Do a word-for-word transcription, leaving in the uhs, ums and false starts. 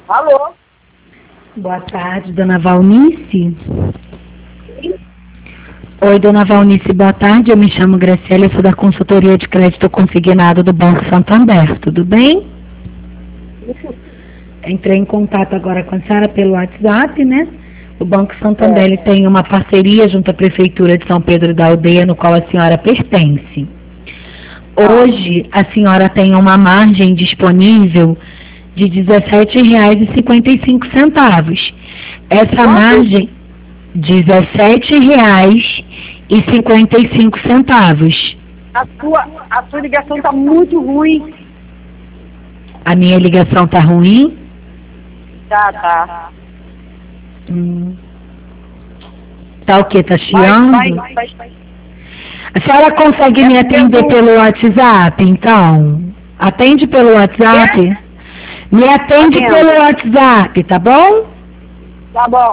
Alô? Boa tarde, dona Valnice. Oi, dona Valnice, boa tarde. Eu me chamo Graciela, eu sou da consultoria de crédito consignado do Banco Santander. Tudo bem? Entrei em contato agora com a senhora pelo WhatsApp, né? O Banco Santander ele tem uma parceria junto à Prefeitura de São Pedro da Aldeia, no qual a senhora pertence. Hoje, a senhora tem uma margem disponível de dezessete reais e cinquenta e cinco centavos. Essa margem, dezessete reais e cinquenta e cinco centavos. A sua, a sua ligação está muito ruim. A minha ligação tá ruim? Tá, tá. Hum. Tá o quê? Tá chiando? Vai, vai, vai, vai. A senhora consegue me atender pelo WhatsApp, então? Atende pelo WhatsApp? Me atende pelo WhatsApp, tá bom? Tá bom.